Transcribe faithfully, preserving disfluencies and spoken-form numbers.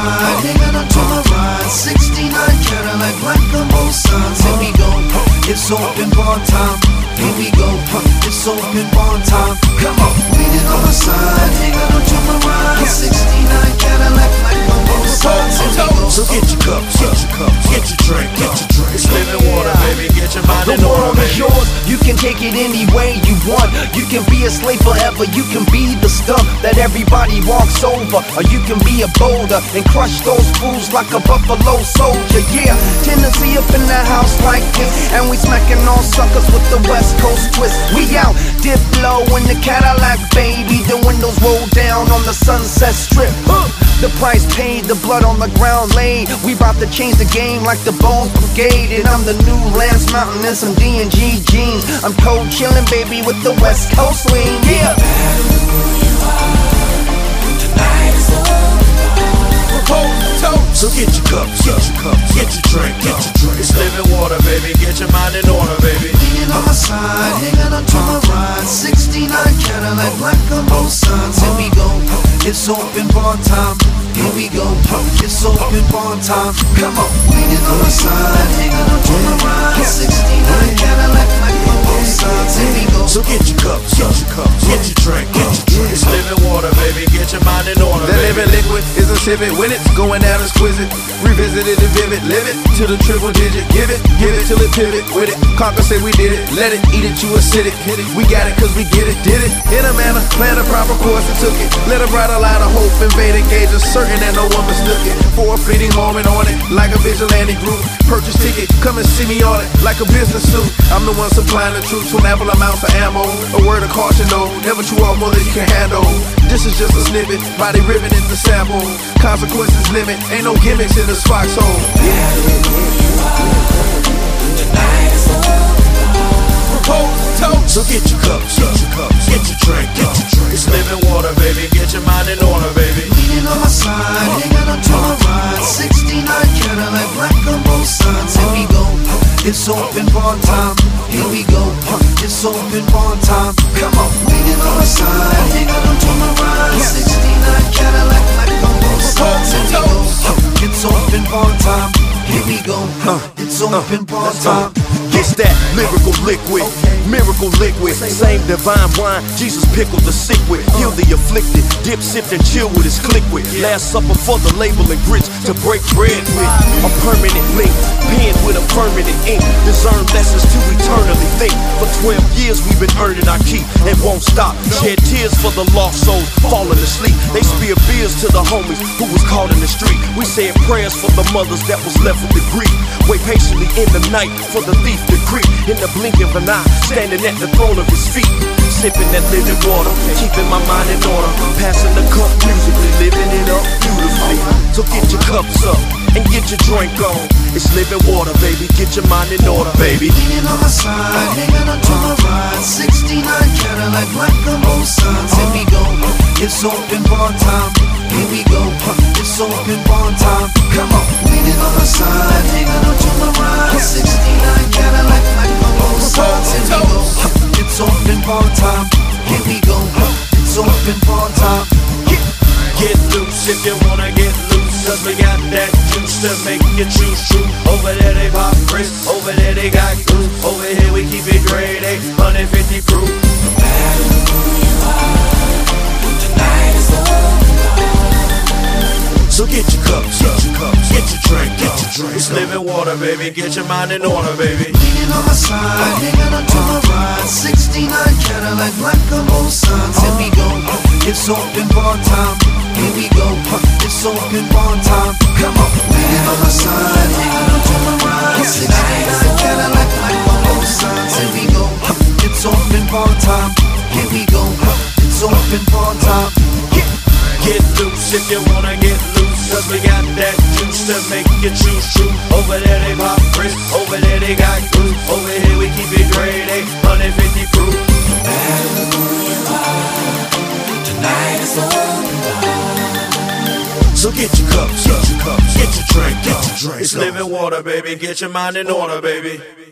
side, hanging onto my ride. Sixty-nine Cadillac, black on both sides. Here we go, it's open bar time. Here we go, it's open bar time. Come on, leaning on my side, hanging onto my ride. Sixty-nine Cadillac, black on both sides. Here we go. So get your cups, get your cups, get your drink, get your drink. It's living water, baby. Get your mind in order, baby. The world is yours. You can take it any way you want. You can be a slave forever. You can be the stump that everybody walks over, or you can be a boulder and crush those fools like a buffalo soldier. Yeah, Tennessee up in the house like this, and we smacking all suckers with the West Coast twist. We out, dip low in the Cadillac, baby. The windows roll down on the Sunset Strip. Huh. The price paid, the blood on the ground laid. We bout to change the game like the Bones Brigade. And I'm the new Lance Mountain in some D and G jeans. I'm cold chillin', baby, with the West Coast lean. Yeah. Tonight is over. So get your cups, get your cups, get your drink, get your drink. It's living water, baby. Get your mind in order, baby. Leaning on my side, hanging onto my ride. Sixty-nine Cadillac, black on both sides. Here we go, it's open bar time. Here we go, it's open bar time. Come on, leaning on my side, hanging onto my ride. Sixty-nine Cadillac, black on both sides. Here we go. So get your cups, get your cups, get your drink, get your drink. It's living water, baby. Get your mind in order, that baby. living liquid is a civic when it's going down exquisite. Revisit it and vivid, live it to the triple digit. Give it, give it till it pivot with it. Conquer, say we did it. Let it, eat it, you acidic. Hit it, we got it cause we get it, did it. In a manner, plan a proper course and took it. Let a brighter light of hope invade engages, certain that no one mistook it. For a fleeting moment on it, like a vigilante group. Purchase ticket, come and see me on it, like a business suit. I'm the one supplying the troops from ample amounts of ammo. A word of caution though, never chew off more than you can handle. This is just a snippet, body ribbon is the sample. Consequences limit, ain't no gimmicks in this foxhole. Yeah. Tonight is over. So get your cups, get your cups, get your drink, get your drink. It's living water, baby. Get your mind in order, baby. Leaning on my side, hanging onto my ride. Sixty-nine Cadillac, black on both sides. Here we go, it's open bar time. Here we go, it's open bar time. Come on, leaning on my side, hanging onto my ride. Sixty-nine Cadillac, black on both sides. Here we go, it's open bar time. Here we go, it's open bar time. It's that lyrical liquid, miracle liquid, same divine wine Jesus pickled the sick with, heal the afflicted, dip, sift, and chill with his click with. Last supper for the label and grits to break bread with. A permanent link, penned with a permanent ink, discern lessons to eternally think. For twelve years we've been earning our keep and won't stop. Shed tears for the lost souls falling asleep. They spear beers to the homies who was caught in the street. We said prayers for the mothers that was left with the grief. Wait patiently in the night for the thief to creep. In the blink of an eye, standing at the throne of his feet, sipping that living water, keeping my mind in order, passing the cup musically, living it up beautifully. So get your cups up and get your drink on. It's living water, baby. Get your mind in order, baby. Leaning on my side, hanging onto my ride. Sixty-nine Cadillac, black on both sides. Here we go, it's open bar time. Here we go, it's open bar time. Come on, leaning on my side, hanging onto my ride. Sixty-nine Cadillac, black on both sides. Here we go, it's open bar time. Here we go, it's open bar time. Get loose if you wanna get loose, cause we got that juice to make you choose true. Over there they pop crisp, over there they got goose. Over here we keep it grade A, one fifty proof. No matter who you are, tonight is over. So get your cups, get your cups, get your drink, get your drink. It's living water, baby. Get your mind in order, baby. Leaning on my side, hanging onto my ride. Sixty-nine Cadillac, black on both sides. Here we go, it's open bar time. Here we go, it's open bar time. Come on, leaning on my side, hanging onto my ride. Sixty-nine Cadillac, black on both sides. Here we go, it's open bar time. Here we go, it's open bar time. Get loose if you wanna get loose, cause we got that juice to make you choose true. Over there they pop crisp, over there they got goose. Over here we keep it grade A, one fifty proof. No matter who you are, tonight is open bar. So get your cups, get your cups, get your drink, get your drink. It's living water, baby. Get your mind in order, baby.